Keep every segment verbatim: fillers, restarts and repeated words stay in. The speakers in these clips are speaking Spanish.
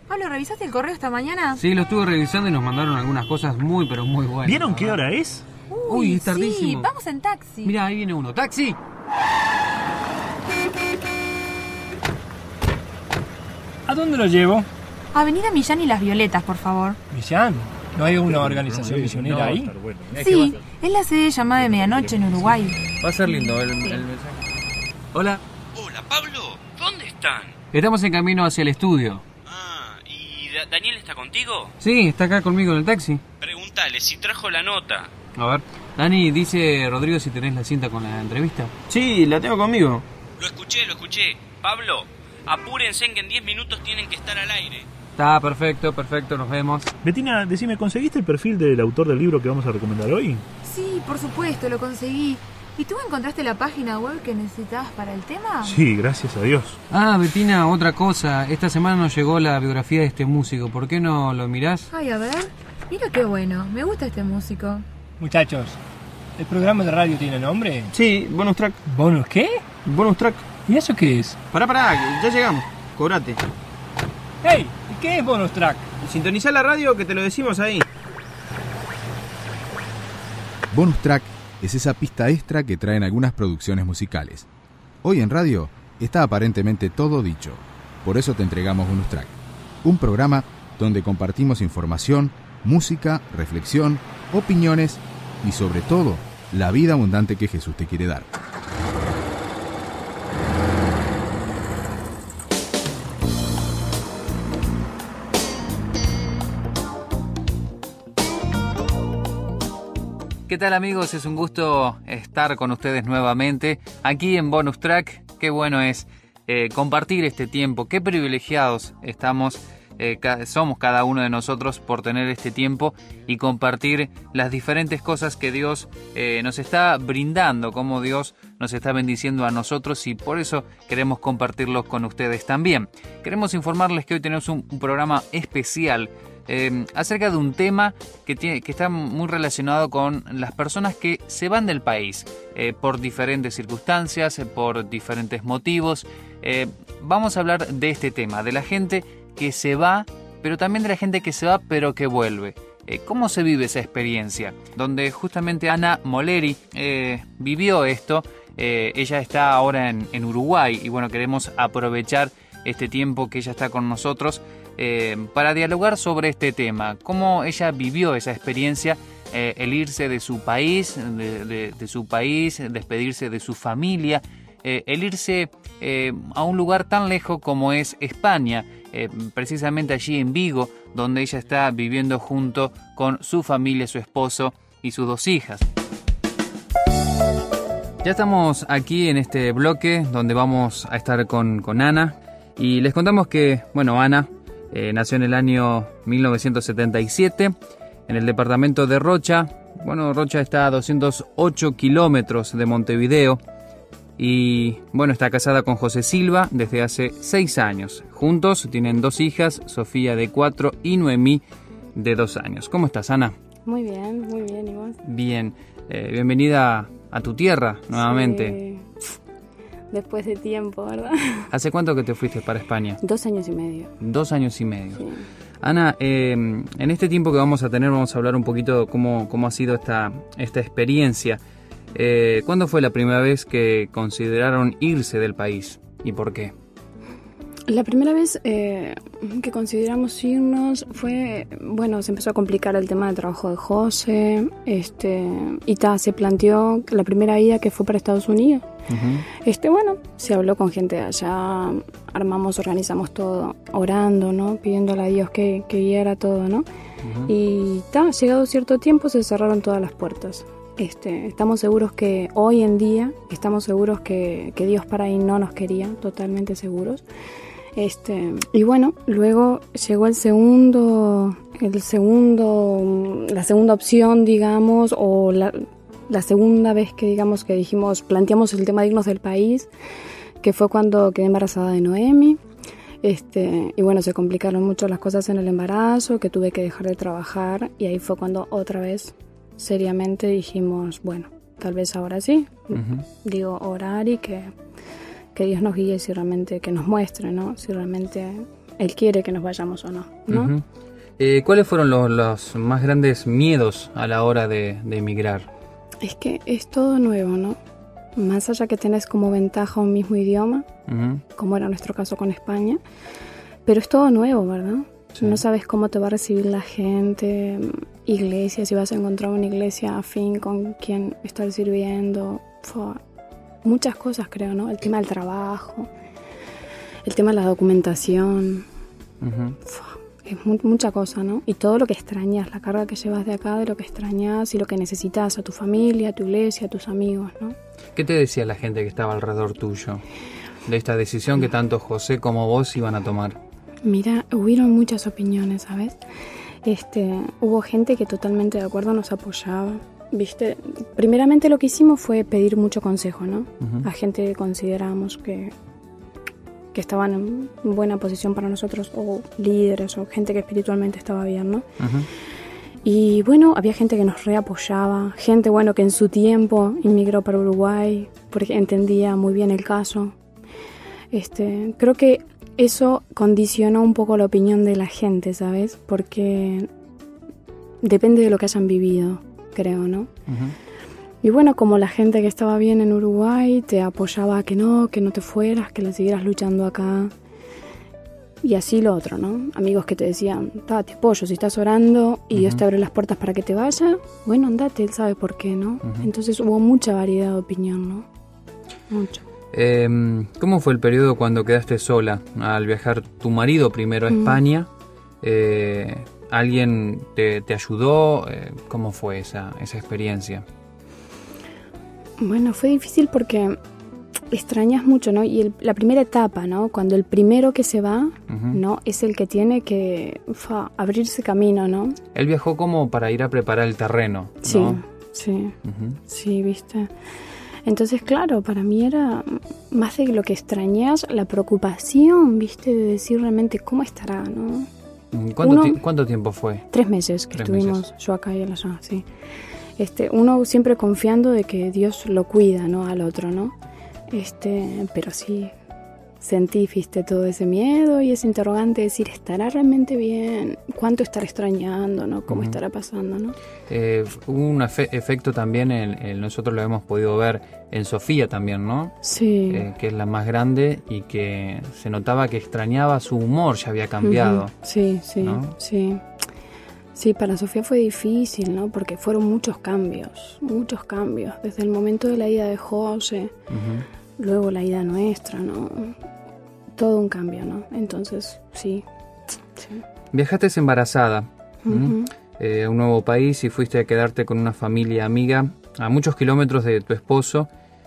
Pablo, ¿revisaste el correo esta mañana? Sí, lo estuve revisando y nos mandaron algunas cosas muy, pero muy buenas. ¿Vieron qué hora es? Uy, Uy, es tardísimo. Sí, vamos en taxi. Mira, ahí viene uno. ¡Taxi! ¿A dónde lo llevo? Avenida Millán y Las Violetas, por favor. ¿Millán? ¿No hay una organización misionera ahí? Bueno. Sí, es la sede llamada de Medianoche en Uruguay. Va a ser lindo el, el mensaje. Hola. Hola, Pablo. ¿Dónde están? Estamos en camino hacia el estudio. Ah, ¿y Da- Daniel está contigo? Sí, está acá conmigo en el taxi. Pregúntale si trajo la nota. A ver. Dani, dice Rodrigo si tenés la cinta con la entrevista. Sí, la tengo conmigo. Lo escuché, lo escuché. Pablo, apúrense que en diez minutos tienen que estar al aire. Está perfecto, perfecto, nos vemos. Betina, decime, ¿conseguiste el perfil del autor del libro que vamos a recomendar hoy? Sí, por supuesto, lo conseguí. ¿Y tú encontraste la página web que necesitabas para el tema? Sí, gracias a Dios. Ah, Betina, otra cosa. Esta semana nos llegó la biografía de este músico. ¿Por qué no lo mirás? Ay, a ver. Mira qué bueno. Me gusta este músico. Muchachos, ¿el programa de radio tiene nombre? Sí, bonus track. ¿Bonus qué? Bonus track. ¿Y eso qué es? Pará, pará, ya llegamos. Cobrate. ¡Hey! ¿Y qué es bonus track? Sintonizá la radio que te lo decimos ahí. Bonus track es esa pista extra que traen algunas producciones musicales. Hoy en radio está aparentemente todo dicho. Por eso te entregamos Bonus Track, un programa donde compartimos información, música, reflexión, opiniones y sobre todo, la vida abundante que Jesús te quiere dar. ¿Qué tal, amigos? Es un gusto estar con ustedes nuevamente aquí en Bonus Track. Qué bueno es eh, compartir este tiempo. Qué privilegiados estamos, eh, ca- somos cada uno de nosotros por tener este tiempo y compartir las diferentes cosas que Dios eh, nos está brindando, cómo Dios nos está bendiciendo a nosotros, y por eso queremos compartirlos con ustedes también. Queremos informarles que hoy tenemos un, un programa especial Eh, acerca de un tema que, tiene, que está muy relacionado con las personas que se van del país eh, por diferentes circunstancias, eh, por diferentes motivos. Eh, vamos a hablar de este tema, de la gente que se va, pero también de la gente que se va pero que vuelve. Eh, ¿Cómo se vive esa experiencia? Donde justamente Ana Moleri eh, vivió esto. Eh, ella está ahora en, en Uruguay y bueno, queremos aprovechar este tiempo que ella está con nosotros Eh, para dialogar sobre este tema, cómo ella vivió esa experiencia, eh, el irse de su país, de, de, de su país, despedirse de su familia, eh, el irse eh, a un lugar tan lejos como es España, eh, precisamente allí en Vigo, donde ella está viviendo junto con su familia, su esposo y sus dos hijas. Ya estamos aquí en este bloque donde vamos a estar con, con Ana, y les contamos que, bueno, Ana Eh, nació en el año mil novecientos setenta y siete en el departamento de Rocha. Bueno, Rocha está a doscientos ocho kilómetros de Montevideo. Y bueno, está casada con José Silva desde hace seis años. Juntos tienen dos hijas, Sofía de cuatro y Noemí de dos años. ¿Cómo estás, Ana? Muy bien, muy bien, ¿y vos? Bien, eh, bienvenida a tu tierra nuevamente. Sí. Después de tiempo, ¿verdad? ¿Hace cuánto que te fuiste para España? Dos años y medio. Dos años y medio. Sí. Ana, eh, en este tiempo que vamos a tener vamos a hablar un poquito de cómo, cómo ha sido esta, esta experiencia. Eh, ¿Cuándo fue la primera vez que consideraron irse del país y por qué? La primera vez eh, que consideramos irnos fue, bueno, se empezó a complicar el tema del trabajo de José, este, y ta, se planteó la primera ida que fue para Estados Unidos. Uh-huh. Este, bueno, se habló con gente de allá, armamos, organizamos todo, orando, ¿no? Pidiéndole a Dios que, que guiara todo, ¿no? Uh-huh. Y ta, llegado cierto tiempo se cerraron todas las puertas. Este, estamos seguros que hoy en día, estamos seguros que, que Dios para ahí no nos quería, totalmente seguros. Este, y bueno, luego llegó el segundo, el segundo, la segunda opción, digamos, o la, la segunda vez que digamos que dijimos, planteamos el tema de irnos del país, que fue cuando quedé embarazada de Noemi. Este, y bueno, se complicaron mucho las cosas en el embarazo, que tuve que dejar de trabajar, y ahí fue cuando otra vez seriamente dijimos, bueno, tal vez ahora sí, uh-huh. digo, orar y que que Dios nos guíe, si realmente, que nos muestre, ¿no? Si realmente Él quiere que nos vayamos o no, ¿no? Uh-huh. eh, ¿Cuáles fueron los, los más grandes miedos a la hora de, de emigrar? Es que es todo nuevo, ¿no? Más allá que tenés como ventaja un mismo idioma, uh-huh. como era nuestro caso con España, pero es todo nuevo, ¿verdad? Sí. No sabes cómo te va a recibir la gente, iglesia, si vas a encontrar una iglesia afín con quien estar sirviendo, Fua. Muchas cosas creo, ¿no? El tema del trabajo, el tema de la documentación, uh-huh. Fua. Es mu- mucha cosa, ¿no? Y todo lo que extrañas, la carga que llevas de acá, de lo que extrañas y lo que necesitas a tu familia, a tu iglesia, a tus amigos, ¿no? ¿Qué te decía la gente que estaba alrededor tuyo de esta decisión que tanto José como vos iban a tomar? Mira, hubieron muchas opiniones, ¿sabes? Este, hubo gente que totalmente de acuerdo nos apoyaba, ¿viste? Primeramente lo que hicimos fue pedir mucho consejo, ¿no? Uh-huh. A gente que consideramos que... que estaban en buena posición para nosotros, o líderes, o gente que espiritualmente estaba bien, ¿no? Uh-huh. Y bueno, había gente que nos reapoyaba, gente, bueno, que en su tiempo inmigró para Uruguay, porque entendía muy bien el caso. Este, creo que eso condicionó un poco la opinión de la gente, ¿sabes? Porque depende de lo que hayan vivido, creo, ¿no? Uh-huh. Y bueno, como la gente que estaba bien en Uruguay te apoyaba a que no, que no te fueras, que la siguieras luchando acá. Y así lo otro, ¿no? Amigos que te decían, te apoyo, si estás orando y uh-huh. Dios te abre las puertas para que te vayas, bueno, andate, Él sabe por qué, ¿no? Uh-huh. Entonces hubo mucha variedad de opinión, ¿no? Mucho. Eh, ¿Cómo fue el periodo cuando quedaste sola al viajar tu marido primero a uh-huh. España? Eh, ¿Alguien te, te ayudó? Eh, ¿Cómo fue esa, esa experiencia? Bueno, fue difícil porque extrañas mucho, ¿no? Y el, la primera etapa, ¿no? Cuando el primero que se va, uh-huh. ¿no? Es el que tiene que fa, abrirse camino, ¿no? Él viajó como para ir a preparar el terreno, ¿no? Sí, sí, uh-huh. sí, ¿viste? Entonces, claro, para mí era más de lo que extrañas, la preocupación, ¿viste? De decir realmente cómo estará, ¿no? ¿Cuánto, Uno, ti- ¿cuánto tiempo fue? Tres meses que Tres estuvimos, meses. Yo acá y él allá, sí. Este, uno siempre confiando de que Dios lo cuida, ¿no? Al otro, ¿no? Este, pero sí, sentí, viste, todo ese miedo y ese interrogante de decir, ¿estará realmente bien? ¿Cuánto estará extrañando, no? ¿Cómo uh-huh. estará pasando, no? Eh, hubo un efe- efecto también, en, en nosotros lo hemos podido ver en Sofía también, ¿no? Sí. Eh, que es la más grande y que se notaba que extrañaba su humor, ya había cambiado. Uh-huh. Sí, sí, ¿no? sí. Sí, para Sofía fue difícil, ¿no? Porque fueron muchos cambios, muchos cambios. Desde el momento de la ida de José, uh-huh. luego la ida nuestra, ¿no? Todo un cambio, ¿no? Entonces, sí. sí. Viajaste embarazada uh-huh. eh, a un nuevo país y fuiste a quedarte con una familia amiga a muchos kilómetros de tu esposo.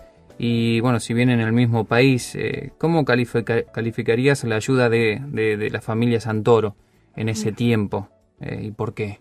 Y bueno, si bien en el mismo país, eh, ¿cómo califica- calificarías la ayuda de, de, de la familia Santoro en ese uh-huh. tiempo? Eh, ¿Y por qué?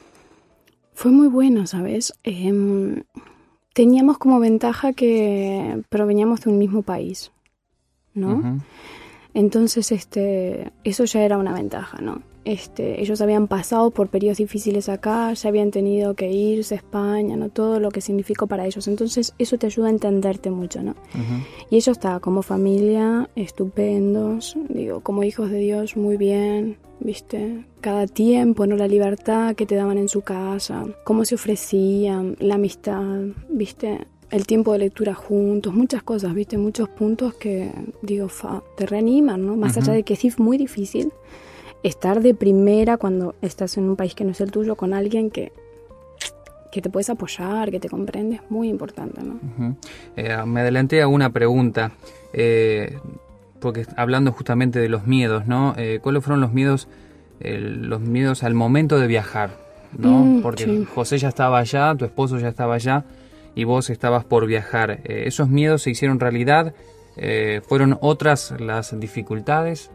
Fue muy bueno, ¿sabes? Eh, teníamos como ventaja que proveníamos de un mismo país, ¿no? Uh-huh. Entonces, este, eso ya era una ventaja, ¿no? Este, ellos habían pasado por periodos difíciles acá, ya habían tenido que irse a España, ¿no? Todo lo que significó para ellos. Entonces, eso te ayuda a entenderte mucho, ¿no? Uh-huh. Y ellos estaban como familia, estupendos, digo, como hijos de Dios, muy bien, ¿viste? Cada tiempo, ¿no? La libertad que te daban en su casa, cómo se ofrecían, la amistad, ¿viste? El tiempo de lectura juntos, muchas cosas, ¿viste? Muchos puntos que, digo, fa, te reaniman, ¿no? Más uh-huh. allá de que es muy difícil estar de primera cuando estás en un país que no es el tuyo con alguien que, que te puedes apoyar, que te comprende, es muy importante, ¿no? Uh-huh. Eh, me adelanté a una pregunta, eh, porque hablando justamente de los miedos, ¿no? Eh, ¿Cuáles fueron los miedos, eh, los miedos al momento de viajar, ¿no? Mm, porque sí. José ya estaba allá, tu esposo ya estaba allá y vos estabas por viajar. Eh, ¿Esos miedos se hicieron realidad? Eh, ¿Fueron otras las dificultades?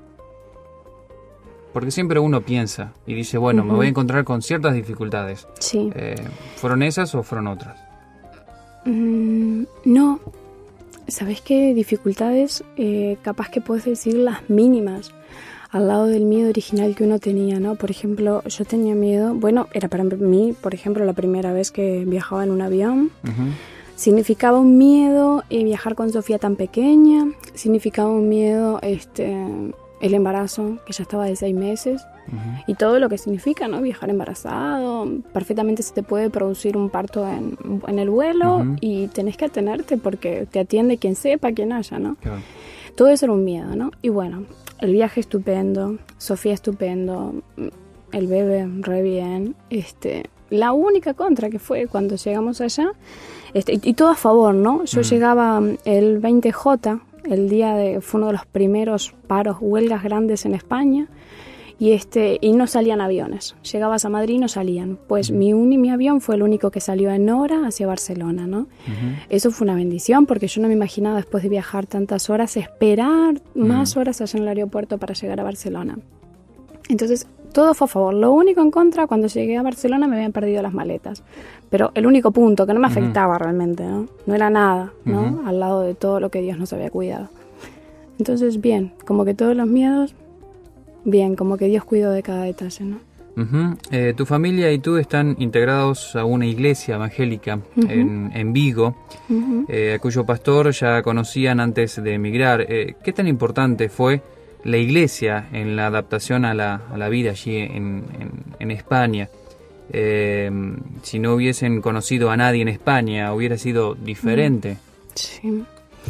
Porque siempre uno piensa y dice, bueno, uh-huh. me voy a encontrar con ciertas dificultades. Sí. Eh, ¿Fueron esas o fueron otras? Mm, no. ¿Sabes qué? Dificultades, eh, capaz que puedes decir las mínimas al lado del miedo original que uno tenía, ¿no? Por ejemplo, yo tenía miedo, bueno, era para mí, por ejemplo, la primera vez que viajaba en un avión. Uh-huh. Significaba un miedo eh, viajar con Sofía tan pequeña, significaba un miedo, este... el embarazo, que ya estaba de seis meses, Ujú. y todo lo que significa, ¿no? Viajar embarazado, perfectamente se te puede producir un parto en, en el vuelo, Ujú. y tenés que atenerte porque te atiende quien sepa, quien haya, ¿no? Claro. Todo eso era un miedo, ¿no? Y bueno, el viaje estupendo, Sofía estupendo, el bebé re bien, este... La única contra que fue cuando llegamos allá, este, y, y todo a favor, ¿no? Yo Mm. llegaba el veinte J, el día de, fue uno de los primeros paros, huelgas grandes en España, y este y no salían aviones. Llegabas a Madrid y no salían. Pues Mm. mi, uni, mi avión fue el único que salió en hora hacia Barcelona, ¿no? Ujú. Eso fue una bendición, porque yo no me imaginaba después de viajar tantas horas, esperar más Mm. horas allá en el aeropuerto para llegar a Barcelona. Entonces, todo fue a favor. Lo único en contra, cuando llegué a Barcelona me habían perdido las maletas. Pero el único punto que no me Ujú. afectaba realmente, ¿no? No era nada, ¿no? Ujú. Al lado de todo lo que Dios nos había cuidado. Entonces, bien, como que todos los miedos, bien, como que Dios cuidó de cada detalle, ¿no? Ujú. Eh, tu familia y tú están integrados a una iglesia evangélica Ujú. en, en Vigo, Ujú. eh, a cuyo pastor ya conocían antes de emigrar. Eh, ¿Qué tan importante fue la iglesia en la adaptación a la, a la vida allí en, en, en España? Eh, si no hubiesen conocido a nadie en España, hubiera sido diferente. Sí.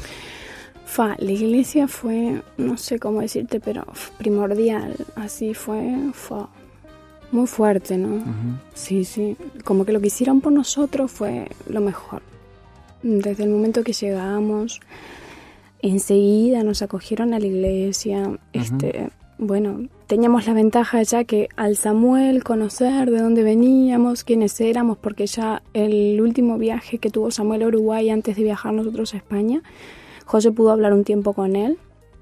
Fa, la iglesia fue, no sé cómo decirte, pero f- primordial. Así fue, fue muy fuerte, ¿no? Ujú. Sí, sí. Como que lo que hicieron por nosotros fue lo mejor. Desde el momento que llegamos, enseguida nos acogieron a la iglesia. Este, bueno, teníamos la ventaja ya que al Samuel conocer de dónde veníamos, quiénes éramos, porque ya el último viaje que tuvo Samuel a Uruguay antes de viajar nosotros a España, José pudo hablar un tiempo con él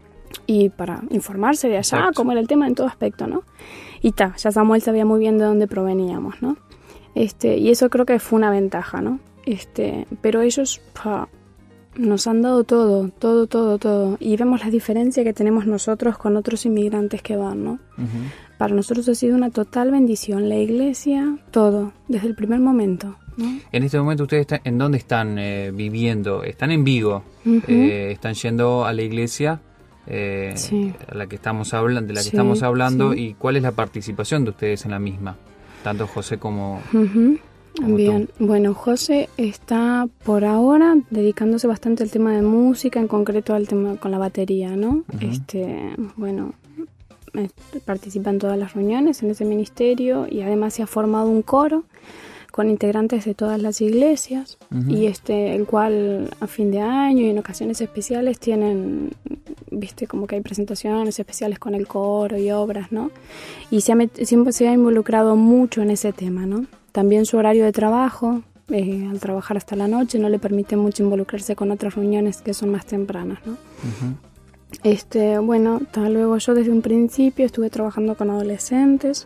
y para informarse de allá, Exacto. cómo era el tema en todo aspecto, ¿no? Y ta, ya Samuel sabía muy bien de dónde proveníamos, ¿no? Este, y eso creo que fue una ventaja, ¿no? Este, pero ellos pa, nos han dado todo, todo, todo, todo. Y vemos la diferencia que tenemos nosotros con otros inmigrantes que van, ¿no? Ujú. Para nosotros ha sido una total bendición. La iglesia, todo, desde el primer momento, ¿no? En este momento, ¿ustedes están, en dónde están eh, viviendo? Están en Vigo. Ujú. Eh, están yendo a la iglesia eh, Sí. a la que estamos hablando, de la que Sí, estamos hablando, sí. y cuál es la participación de ustedes en la misma, tanto José como Ujú. Como Bien, bueno, José está por ahora dedicándose bastante al tema de música, en concreto al tema con la batería, ¿no? Ujú. Este, bueno, eh, participa en todas las reuniones en ese ministerio y además se ha formado un coro con integrantes de todas las iglesias. Ujú. Y este, el cual a fin de año y en ocasiones especiales tienen, viste, como que hay presentaciones especiales con el coro y obras, ¿no? Y se ha met- siempre se ha involucrado mucho en ese tema, ¿no? También su horario de trabajo, eh, al trabajar hasta la noche, no le permite mucho involucrarse con otras reuniones que son más tempranas, ¿no? Ujú. Este, bueno, tal luego yo desde un principio estuve trabajando con adolescentes,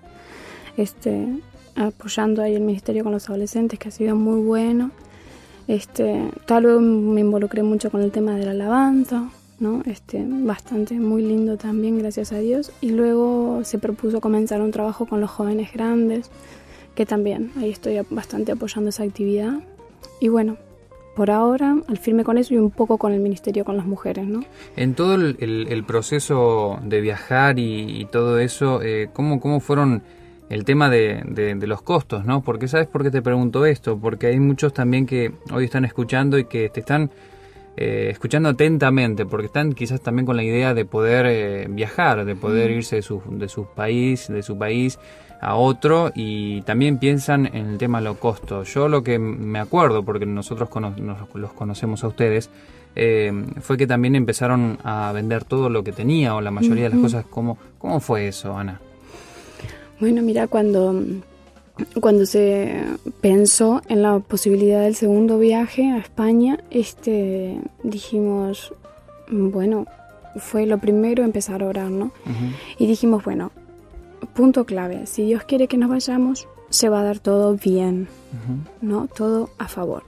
este, apoyando ahí el ministerio con los adolescentes, que ha sido muy bueno. Este, tal luego me involucré mucho con el tema de la alabanza, ¿no? Este, bastante, muy lindo también, gracias a Dios. Y luego se propuso comenzar un trabajo con los jóvenes grandes, que también ahí estoy bastante apoyando esa actividad. Y bueno, por ahora, al firme con eso y un poco con el ministerio con las mujeres, ¿no? En todo el, el- el proceso de viajar y, y todo eso, eh, ¿cómo, ¿cómo fueron el tema de, de- de los costos, ¿no? Porque ¿sabes por qué te pregunto esto? Porque hay muchos también que hoy están escuchando y que te están eh, escuchando atentamente, porque están quizás también con la idea de poder eh, viajar, de poder irse de su, de su país, de su país a otro, y también piensan en el tema de los costos. Yo lo que me acuerdo, porque nosotros cono- nos- los conocemos a ustedes, eh, fue que también empezaron a vender todo lo que tenía o la mayoría de las Ujú. cosas. ¿Cómo, cómo fue eso, Ana? Bueno, mira, cuando, cuando se pensó en la posibilidad del segundo viaje a España, este, dijimos, bueno, fue lo primero empezar a orar, ¿no? Ujú. Y dijimos, bueno, punto clave, si Dios quiere que nos vayamos, se va a dar todo bien, Ujú. ¿no? Todo a favor.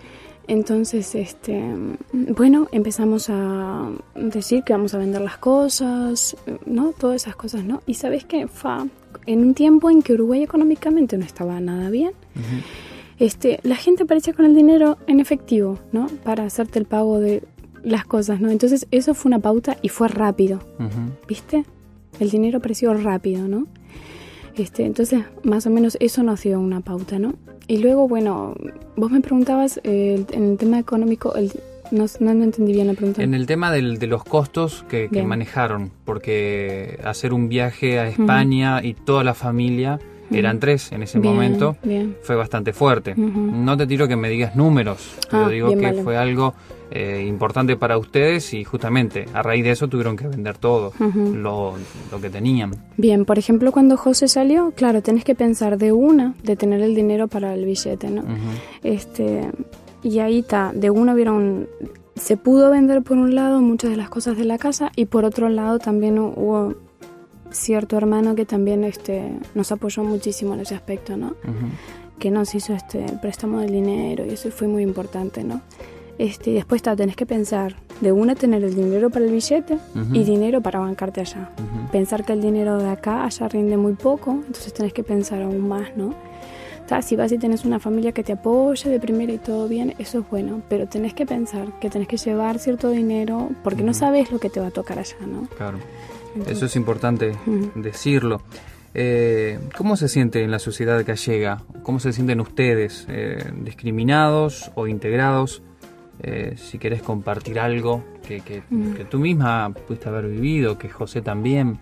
Entonces, este, bueno, empezamos a decir que vamos a vender las cosas, ¿no? Todas esas cosas, ¿no? Y ¿sabes qué? Fa, en un tiempo en que Uruguay económicamente no estaba nada bien, Ujú. este, la gente aparecía con el dinero en efectivo, ¿no? Para hacerte el pago de las cosas, ¿no? Entonces, eso fue una pauta y fue rápido, Ujú. ¿viste? el dinero apareció rápido, ¿no? Este, entonces, más o menos eso nos dio una pauta, ¿no? Y luego, bueno, vos me preguntabas eh, en el tema económico, el, no, no, no entendí bien la pregunta. En el tema del, de los costos que, que manejaron, porque hacer un viaje a España uh-huh. y toda la familia, uh-huh. eran tres en ese bien, momento, bien. Fue bastante fuerte. Uh-huh. No te tiro que me digas números, pero ah, digo que vale. Fue algo eh, importante para ustedes y justamente a raíz de eso tuvieron que vender todo uh-huh. lo, lo que tenían. Bien, por ejemplo, cuando José salió, claro, tenés que pensar de una, de tener el dinero para el billete, ¿no? Uh-huh. Este... Y ahí está, de uno vieron, se pudo vender por un lado muchas de las cosas de la casa y por otro lado también hubo cierto hermano que también este, nos apoyó muchísimo en ese aspecto, ¿no? Uh-huh. Que nos hizo este, el préstamo del dinero y eso fue muy importante, ¿no? Este, y después está, tenés que pensar, de una tener el dinero para el billete uh-huh. y dinero para bancarte allá. Uh-huh. Pensar que el dinero de acá allá rinde muy poco, entonces tenés que pensar aún más, ¿no? Si vas y tenés una familia que te apoya de primera y todo bien, eso es bueno, pero tenés que pensar que tenés que llevar cierto dinero porque uh-huh. no sabes lo que te va a tocar allá, ¿no? Claro, entonces, eso es importante uh-huh. decirlo. Eh, ¿Cómo se siente en la sociedad gallega? ¿Cómo se sienten ustedes? Eh, ¿Discriminados o integrados? Eh, si querés compartir algo que, que, uh-huh. que tú misma pudiste haber vivido, que José también.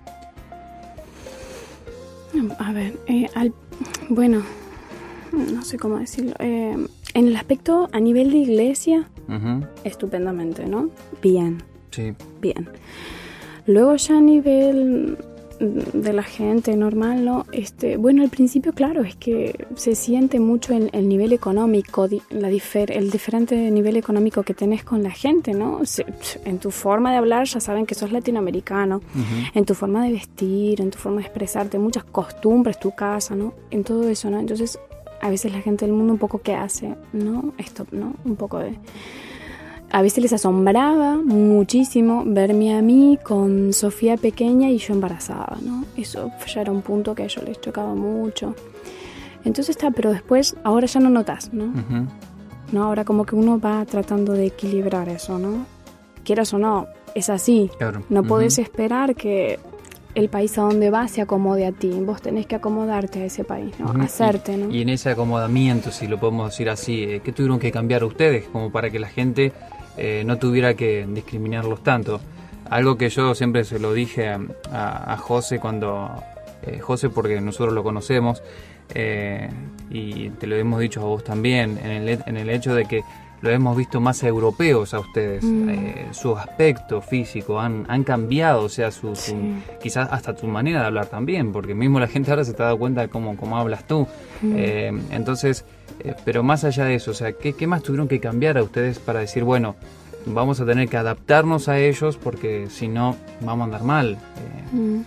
A ver, eh, al, bueno... no sé cómo decirlo, eh, en el aspecto a nivel de iglesia, uh-huh. estupendamente, ¿no? Bien, sí. bien. Luego ya a nivel de la gente normal, ¿no? Este, bueno, al principio, claro, es que se siente mucho en el nivel económico, la difer- el diferente nivel económico que tenés con la gente, ¿no? Se, en tu forma de hablar ya saben que sos latinoamericano, uh-huh. en tu forma de vestir, en tu forma de expresarte, muchas costumbres, tu casa, ¿no? En todo eso, ¿no? Entonces, a veces la gente del mundo un poco ¿qué hace? ¿No? Esto, ¿no? Un poco de... A veces les asombraba muchísimo verme a mí con Sofía pequeña y yo embarazada, ¿no? Eso ya era un punto que a ellos les chocaba mucho. Entonces está, pero después, ahora ya no notas, ¿no? Uh-huh. ¿No? Ahora como que uno va tratando de equilibrar eso, ¿no? Quieras o no, es así. Claro. No uh-huh. podés esperar que el país a donde vas se acomode a ti. Vos tenés que acomodarte a ese país, ¿no? Uh-huh. Hacerte, ¿no? Y, y en ese acomodamiento, si lo podemos decir así, ¿qué tuvieron que cambiar ustedes como para que la gente eh, no tuviera que discriminarlos tanto? Algo que yo siempre se lo dije a, a, a José cuando... Eh, José, porque nosotros lo conocemos, eh, y te lo hemos dicho a vos también, en el, en el hecho de que lo hemos visto más europeos a ustedes, mm. eh, su aspecto físico han, han cambiado, o sea, su, sí. su, quizás hasta tu manera de hablar también, porque mismo la gente ahora se te ha dado cuenta de cómo, cómo hablas tú. Mm. Eh, entonces, eh, pero más allá de eso, o sea, ¿qué, ¿qué más tuvieron que cambiar a ustedes para decir, bueno, vamos a tener que adaptarnos a ellos porque si no, vamos a andar mal? Eh, mm.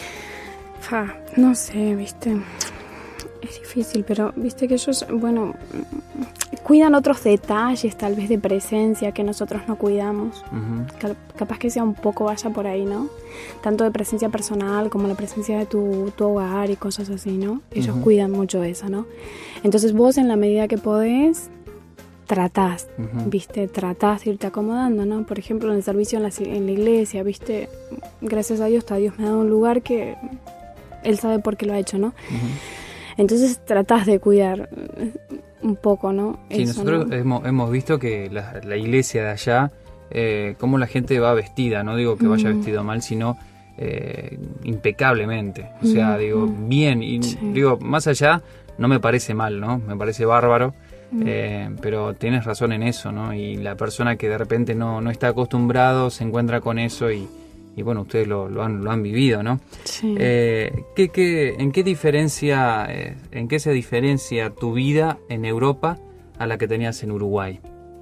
Fa, no sé, viste, es difícil, pero viste que ellos, bueno, cuidan otros detalles tal vez de presencia que nosotros no cuidamos. Uh-huh. Capaz que sea un poco vaya por ahí, ¿no? Tanto de presencia personal como la presencia de tu, tu hogar y cosas así, ¿no? Ellos uh-huh. cuidan mucho eso, ¿no? Entonces vos en la medida que podés, tratás, uh-huh. ¿viste? Tratás de irte acomodando, ¿no? Por ejemplo, en el servicio en la, en la iglesia, ¿viste? Gracias a Dios, está Dios me ha dado un lugar que Él sabe por qué lo ha hecho, ¿no? Uh-huh. Entonces tratás de cuidar un poco, ¿no? Sí, eso, nosotros ¿no? Hemos, hemos visto que la, la iglesia de allá, eh, cómo la gente va vestida, no digo que vaya uh-huh. vestido mal, sino eh, impecablemente, o sea, uh-huh. digo, bien, y sí. digo, más allá, no me parece mal, ¿no? Me parece bárbaro, uh-huh. eh, pero tienes razón en eso, ¿no? Y la persona que de repente no, no está acostumbrado se encuentra con eso y Y bueno, ustedes lo, lo, han, lo han vivido, ¿no? Sí. Eh, ¿qué, qué, ¿En qué diferencia, eh, en qué se diferencia tu vida en Europa a la que tenías en Uruguay?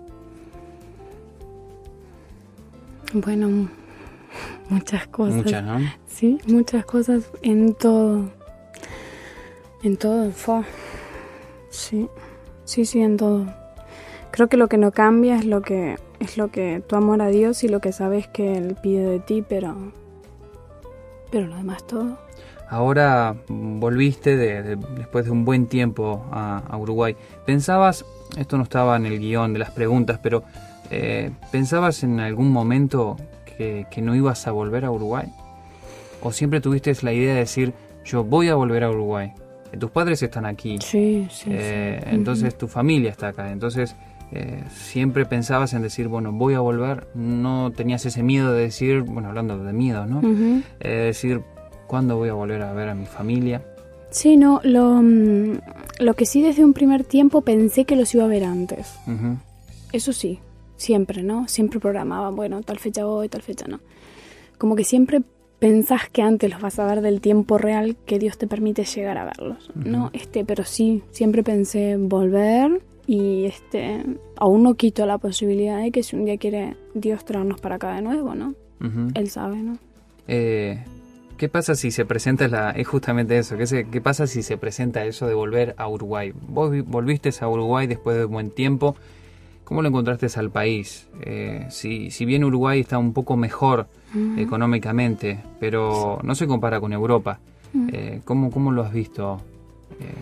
Bueno, muchas cosas. Muchas, ¿no? Sí, muchas cosas en todo. En todo, fue. Sí, sí, sí, en todo. Creo que lo que no cambia es lo que es lo que tu amor a Dios y lo que sabes que Él pide de ti, pero pero lo demás todo. Ahora volviste de, de, después de un buen tiempo a, a Uruguay. ¿Pensabas, esto no estaba en el guión de las preguntas, pero eh, ¿pensabas en algún momento que, que no ibas a volver a Uruguay? ¿O siempre tuviste la idea de decir, yo voy a volver a Uruguay? Tus padres están aquí. Sí, sí. Eh, sí. Entonces uh-huh. tu familia está acá. Entonces eh, siempre pensabas en decir, bueno, voy a volver. No tenías ese miedo de decir, bueno, hablando de miedo, ¿no? Uh-huh. Eh, decir, ¿cuándo voy a volver a ver a mi familia? Sí, no, lo, lo que sí desde un primer tiempo pensé que los iba a ver antes. Uh-huh. Eso sí, siempre, ¿no? Siempre programaba, bueno, tal fecha voy, tal fecha no. Como que siempre pensás que antes los vas a ver del tiempo real que Dios te permite llegar a verlos, uh-huh. ¿no? Este, pero sí, siempre pensé volver y este, aún no quito la posibilidad de que si un día quiere Dios traernos para acá de nuevo, ¿no? Uh-huh. Él sabe, ¿no? Eh, ¿Qué pasa si se presenta la... Es justamente eso, ¿qué, se, ¿qué pasa si se presenta eso de volver a Uruguay? Vos volviste a Uruguay después de un buen tiempo. ¿Cómo lo encontraste al país? Eh, si, si bien Uruguay está un poco mejor uh-huh. económicamente, pero no se compara con Europa. Uh-huh. Eh, ¿cómo, ¿Cómo lo has visto eh,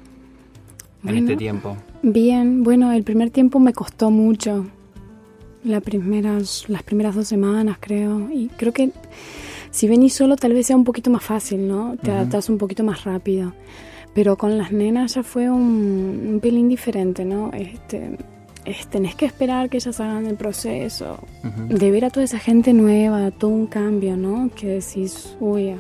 en bueno, este tiempo? Bien, bueno, el primer tiempo me costó mucho. Las primeras, las primeras dos semanas, creo. Y creo que si venís solo tal vez sea un poquito más fácil, ¿no? Te uh-huh. adaptás un poquito más rápido. Pero con las nenas ya fue un, un pelín diferente, ¿no? Este... Es, tenés que esperar que ellas hagan el proceso, uh-huh. de ver a toda esa gente nueva, todo un cambio, ¿no? Que decís, uy,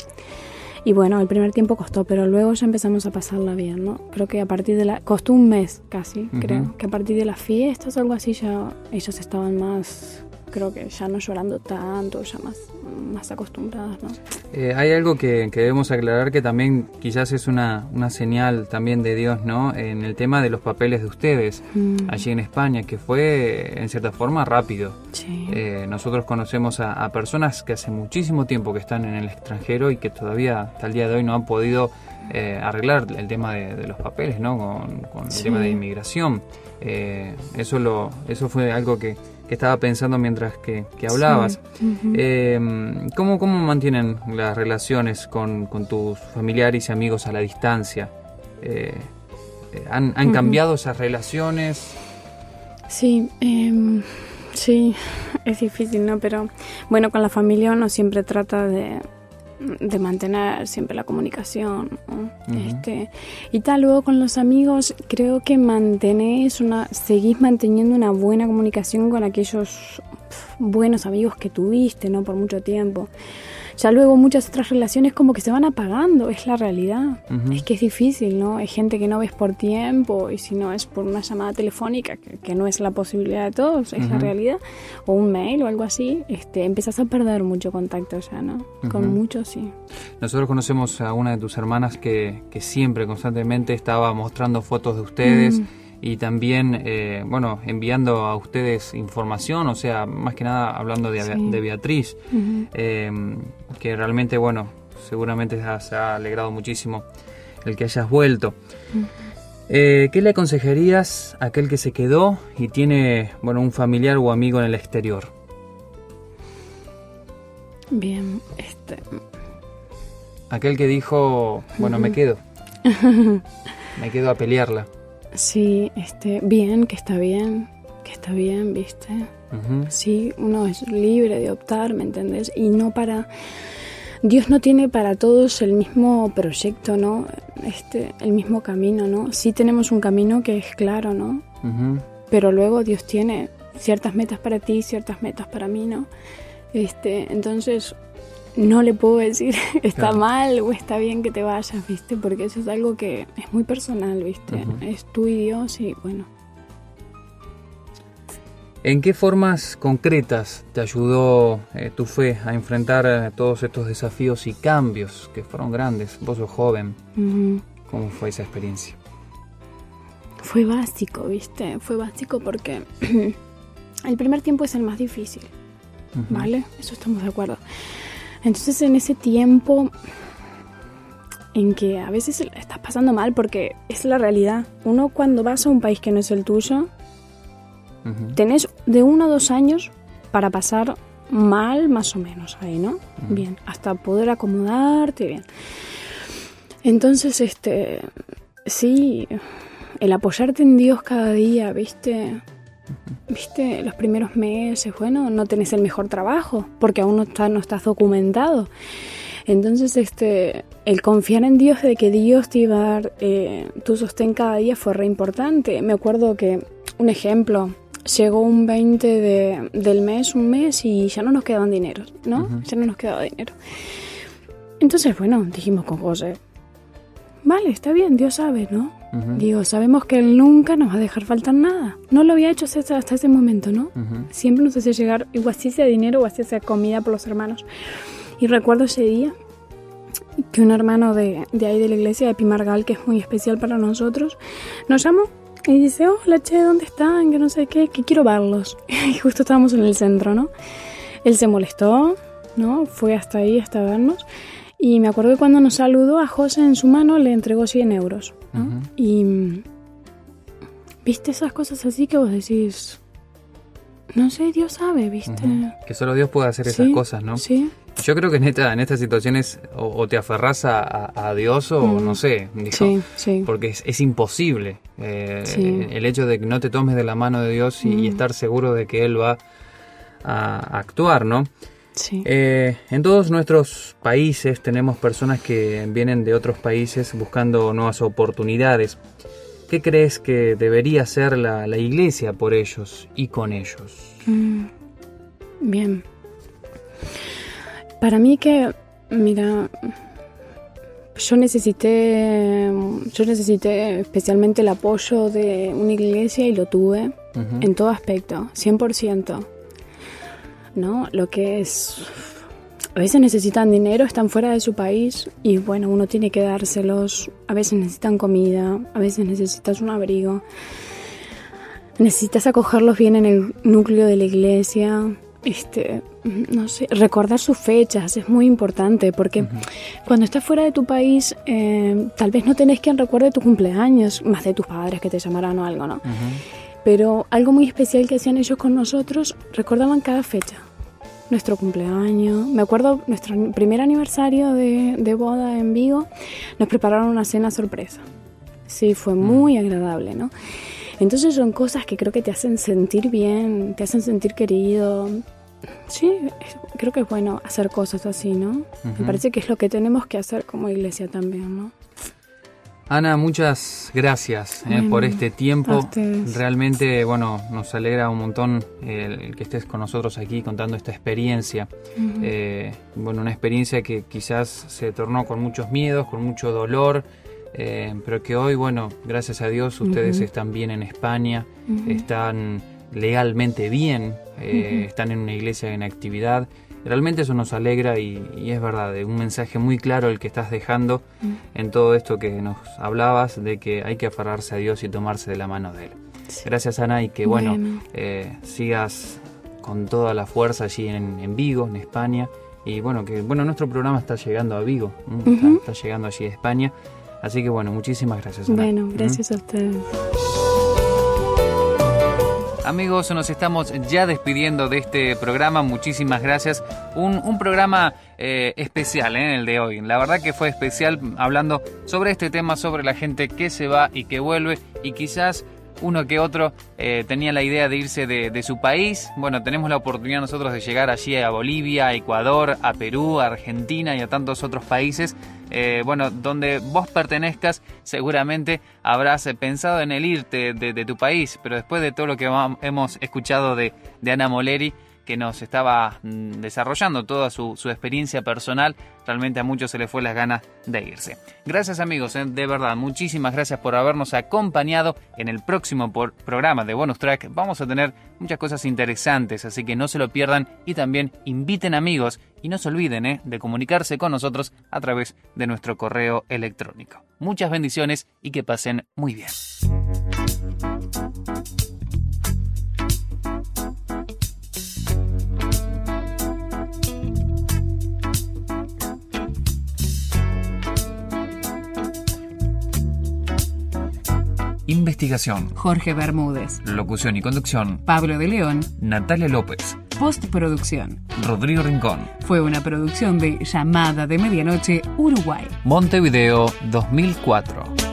y bueno, el primer tiempo costó, pero luego ya empezamos a pasarla bien, ¿no? Creo que a partir de la... Costó un mes casi, uh-huh. creo, que a partir de las fiestas o algo así ya ellas estaban más, creo que ya no llorando tanto, ya más, más acostumbradas, ¿no? Eh, hay algo que, que debemos aclarar que también quizás es una, una señal también de Dios, ¿no? En el tema de los papeles de ustedes mm. allí en España, que fue en cierta forma rápido. Sí. Eh, nosotros conocemos a, a personas que hace muchísimo tiempo que están en el extranjero y que todavía hasta el día de hoy no han podido eh, arreglar el tema de, de los papeles, ¿no? Con, con el sí. tema de inmigración. Eh, eso, lo, eso fue algo que que estaba pensando mientras que, que hablabas. Sí. Uh-huh. Eh, ¿cómo, ¿Cómo mantienen las relaciones con, con tus familiares y amigos a la distancia? Eh, ¿Han, han uh-huh. cambiado esas relaciones? Sí, eh, sí, es difícil, ¿no? Pero bueno, con la familia uno siempre trata de, de mantener siempre la comunicación, ¿no? Uh-huh. este, y tal. Luego con los amigos creo que mantenés una, seguís manteniendo una buena comunicación con aquellos buenos amigos que tuviste, ¿no? Por mucho tiempo. Ya luego muchas otras relaciones como que se van apagando, es la realidad. Uh-huh. Es que es difícil, ¿no? Hay gente que no ves por tiempo y si no es por una llamada telefónica, que, que no es la posibilidad de todos, es uh-huh. la realidad, o un mail o algo así, este, empezás a perder mucho contacto ya, ¿no? Uh-huh. Con muchos, sí. Nosotros conocemos a una de tus hermanas que, que siempre, constantemente estaba mostrando fotos de ustedes, uh-huh. y también, eh, bueno, enviando a ustedes información, o sea, más que nada hablando de, sí. de Beatriz, uh-huh. eh, que realmente, bueno, seguramente se ha alegrado muchísimo el que hayas vuelto. Uh-huh. Eh, ¿Qué le aconsejarías a aquel que se quedó y tiene, bueno, un familiar o amigo en el exterior? Bien, este... Aquel que dijo, bueno, uh-huh. me quedo. me quedo a pelearla. Sí, este, bien, que está bien, que está bien, ¿viste? Uh-huh. Sí, uno es libre de optar, ¿me entendés? Y no para... Dios no tiene para todos el mismo proyecto, ¿no? Este, el mismo camino, ¿no? Sí tenemos un camino que es claro, ¿no? Uh-huh. Pero luego Dios tiene ciertas metas para ti, ciertas metas para mí, ¿no? Este, entonces... No le puedo decir está claro. mal o está bien que te vayas, ¿viste? Porque eso es algo que es muy personal, ¿viste? Uh-huh. Es tú y Dios y bueno. ¿En qué formas concretas te ayudó eh, tu fe a enfrentar eh, todos estos desafíos y cambios que fueron grandes? Vos sos joven. Uh-huh. ¿Cómo fue esa experiencia? Fue básico, ¿viste? Fue básico porque el primer tiempo es el más difícil, uh-huh. ¿vale? Eso estamos de acuerdo. Entonces en ese tiempo en que a veces estás pasando mal porque es la realidad. Uno cuando vas a un país que no es el tuyo, uh-huh. tenés de uno a dos años para pasar mal más o menos ahí, ¿no? Uh-huh. Bien, hasta poder acomodarte bien. Entonces, este, sí, el apoyarte en Dios cada día, ¿viste? Viste, los primeros meses, bueno, no tenés el mejor trabajo porque aún no, está, no estás documentado. Entonces, este, el confiar en Dios de que Dios te iba a dar eh, tu sostén cada día fue re importante. Me acuerdo que, un ejemplo, llegó un veinte de, del mes, un mes, y ya no nos quedaban dinero, ¿no? Uh-huh. Ya no nos quedaba dinero. Entonces, bueno, dijimos con José, vale, está bien, Dios sabe, ¿no? Uh-huh. Digo, sabemos que Él nunca nos va a dejar faltar nada. No lo había hecho hasta, hasta ese momento, ¿no? Uh-huh. Siempre nos hacía llegar, igual si sea dinero o así sea comida por los hermanos. Y recuerdo ese día que un hermano de, de ahí de la iglesia de Pimargal, que es muy especial para nosotros, nos llamó y dice, hola, che, ¿dónde están? Que no sé qué, que quiero verlos. Y justo estábamos en el centro, ¿no? Él se molestó, ¿no? Fue hasta ahí, hasta vernos. Y me acuerdo que cuando nos saludó, a José en su mano le entregó cien euros, ¿no? Uh-huh. Y viste esas cosas así que vos decís, no sé, Dios sabe, ¿viste? Uh-huh. Que solo Dios puede hacer esas sí, cosas, ¿no? Sí. Yo creo que en, esta, en estas situaciones o, o te aferrás a, a, a Dios o mm. no sé, dijo, sí, sí. porque es, es imposible eh, sí. el hecho de que no te tomes de la mano de Dios y, mm. y estar seguro de que Él va a, a actuar, ¿no? Sí. Eh, en todos nuestros países tenemos personas que vienen de otros países buscando nuevas oportunidades. ¿Qué crees que debería hacer la, la iglesia por ellos y con ellos? Mm. Bien. Para mí que, mira, yo necesité, yo necesité especialmente el apoyo de una iglesia y lo tuve uh-huh. en todo aspecto, cien por ciento. ¿No? Lo que es, a veces necesitan dinero, están fuera de su país y bueno, uno tiene que dárselos. A veces necesitan comida, a veces necesitas un abrigo. Necesitas acogerlos bien en el núcleo de la iglesia. Este, no sé, recordar sus fechas es muy importante porque uh-huh. cuando estás fuera de tu país eh, tal vez no tenés quien recuerde tu cumpleaños, más de tus padres que te llamarán o algo, ¿no? Uh-huh. Pero algo muy especial que hacían ellos con nosotros, recordaban cada fecha, nuestro cumpleaños. Me acuerdo nuestro primer aniversario de, de boda en Vigo, nos prepararon una cena sorpresa. Sí, fue muy uh-huh. agradable, ¿no? Entonces son cosas que creo que te hacen sentir bien, te hacen sentir querido. Sí, creo que es bueno hacer cosas así, ¿no? Uh-huh. Me parece que es lo que tenemos que hacer como iglesia también, ¿no? Ana, muchas gracias eh, bueno, por este tiempo. Realmente, bueno, nos alegra un montón eh, el que estés con nosotros aquí contando esta experiencia. Uh-huh. Eh, bueno, una experiencia que quizás se tornó con muchos miedos, con mucho dolor, eh, pero que hoy, bueno, gracias a Dios, ustedes uh-huh. están bien en España, uh-huh. están legalmente bien, eh, uh-huh. están en una iglesia en actividad. Realmente eso nos alegra y, y es verdad, un mensaje muy claro el que estás dejando mm. en todo esto que nos hablabas, de que hay que aferrarse a Dios y tomarse de la mano de Él. Sí. Gracias, Ana, y que bueno, bueno eh, sigas con toda la fuerza allí en, en Vigo, en España, y bueno, que bueno nuestro programa está llegando a Vigo, uh-huh. está, está llegando allí a España, así que bueno, muchísimas gracias, Ana. Bueno, gracias ¿Mm? a ustedes. Amigos, nos estamos ya despidiendo de este programa. Muchísimas gracias. Un, un programa eh, especial, ¿eh? El de hoy. La verdad que fue especial hablando sobre este tema, sobre la gente que se va y que vuelve. Y quizás uno que otro eh, tenía la idea de irse de, de su país. Bueno, tenemos la oportunidad nosotros de llegar allí a Bolivia, a Ecuador, a Perú, a Argentina y a tantos otros países. Eh, bueno, donde vos pertenezcas, seguramente habrás pensado en el irte de, de tu país, pero después de todo lo que hemos escuchado de, de Ana Moleri, que nos estaba mm, desarrollando toda su, su experiencia personal, realmente a muchos se les fue las ganas de irse. Gracias, amigos, eh, de verdad, muchísimas gracias por habernos acompañado. En el próximo por, programa de Bonus Track vamos a tener muchas cosas interesantes, así que no se lo pierdan y también inviten amigos y no se olviden eh, de comunicarse con nosotros a través de nuestro correo electrónico. Muchas bendiciones y que pasen muy bien. Investigación: Jorge Bermúdez. Locución y conducción: Pablo de León. Natalia López. Postproducción: Rodrigo Rincón. Fue una producción de Llamada de Medianoche, Uruguay. Montevideo, dos mil cuatro.